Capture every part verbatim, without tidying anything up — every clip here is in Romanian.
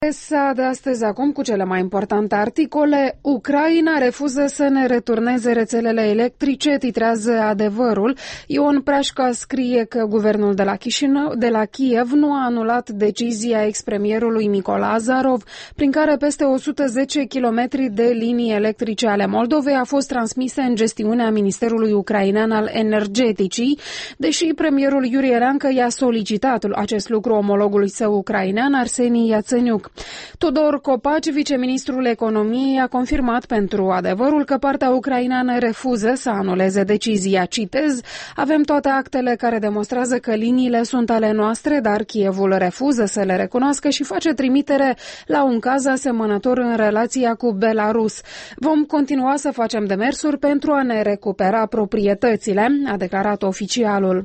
Presa de astăzi acum cu cele mai importante articole. Ucraina refuză să ne returneze rețelele electrice, titrează Adevărul. Ion Prașca scrie că guvernul de la, Chișinău, de la Kiev nu a anulat decizia ex-premierului Mykola Azarov, prin care peste o sută zece kilometri de linii electrice ale Moldovei a fost transmise în gestiunea Ministerului Ucrainean al Energeticii, deși premierul Iurie Leancă i-a solicitat acest lucru omologului său ucrainean, Arseni Iațeniuc. Tudor Copaci, viceministrul economiei, a confirmat pentru Adevărul că partea ucraineană refuză să anuleze decizia. Citez: avem toate actele care demonstrează că liniile sunt ale noastre, dar Kievul refuză să le recunoască și face trimitere la un caz asemănător în relația cu Belarus. Vom continua să facem demersuri pentru a ne recupera proprietățile, a declarat oficialul.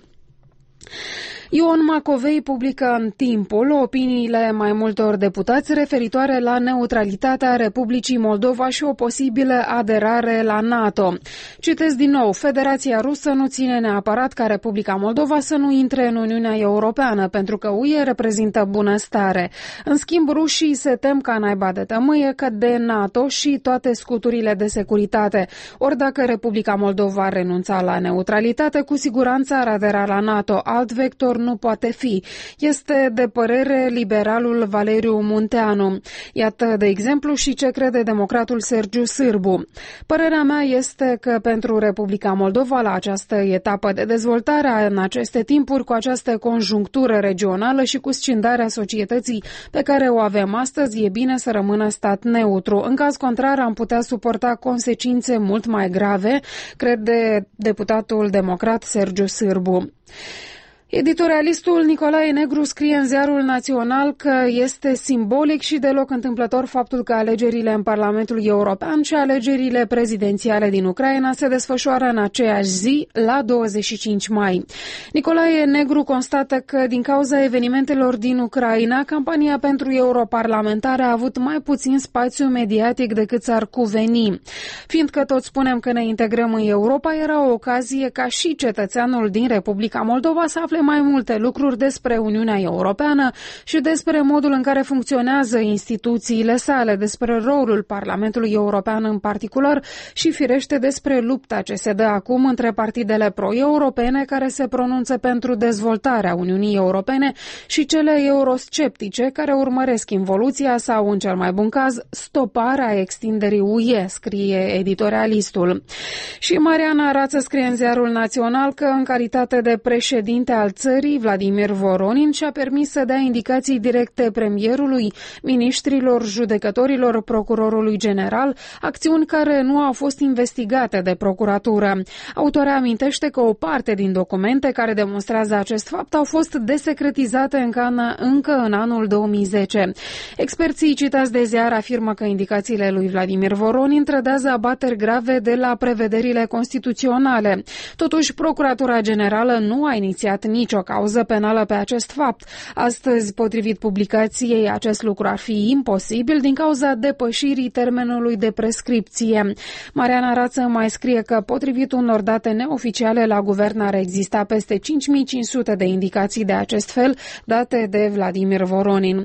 Ion Macovei publică în Timpul opiniile mai multor deputați referitoare la neutralitatea Republicii Moldova și o posibilă aderare la NATO. Citez din nou: Federația Rusă nu ține neapărat ca Republica Moldova să nu intre în Uniunea Europeană, pentru că U E reprezintă bunăstare. În schimb, rușii se tem ca naiba de tămâie că de NATO și toate scuturile de securitate. Ori dacă Republica Moldova ar renunța la neutralitate, cu siguranță ar adera la NATO. Alt vector nu poate fi. Este de părere liberalul Valeriu Munteanu. Iată, de exemplu, și ce crede democratul Sergiu Sârbu. Părerea mea este că pentru Republica Moldova, la această etapă de dezvoltare, în aceste timpuri, cu această conjunctură regională și cu scindarea societății pe care o avem astăzi, e bine să rămână stat neutru. În caz contrar, am putea suporta consecințe mult mai grave, crede deputatul democrat Sergiu Sârbu. Editorialistul Nicolae Negru scrie în Ziarul Național că este simbolic și deloc întâmplător faptul că alegerile în Parlamentul European și alegerile prezidențiale din Ucraina se desfășoară în aceeași zi, la douăzeci și cinci mai. Nicolae Negru constată că, din cauza evenimentelor din Ucraina, campania pentru europarlamentare a avut mai puțin spațiu mediatic decât s-ar cuveni. Fiindcă toți spunem că ne integrăm în Europa, era o ocazie ca și cetățeanul din Republica Moldova să afle mai multe lucruri despre Uniunea Europeană și despre modul în care funcționează instituțiile sale, despre rolul Parlamentului European în particular și, firește, despre lupta ce se dă acum între partidele pro-europene care se pronunță pentru dezvoltarea Uniunii Europene și cele eurosceptice care urmăresc involuția sau, în cel mai bun caz, stoparea extinderii U E, scrie editorialistul. Și Mariana Rață scrie în Ziarul Național că, în calitate de președinte al țării, Vladimir Voronin și-a permis să dea indicații directe premierului, miniștrilor, judecătorilor, procurorului general, acțiuni care nu au fost investigate de procuratură. Autoarea amintește că o parte din documente care demonstrează acest fapt au fost desecretizate încă în anul două mii zece. Experții citați de ziar afirmă că indicațiile lui Vladimir Voronin trădează abateri grave de la prevederile constituționale. Totuși, Procuratura Generală nu a inițiat nicio cauză penală pe acest fapt. Astăzi, potrivit publicației, acest lucru ar fi imposibil din cauza depășirii termenului de prescripție. Mariana Rață mai scrie că, potrivit unor date neoficiale, la guvern ar exista peste cinci mii cinci sute de indicații de acest fel date de Vladimir Voronin.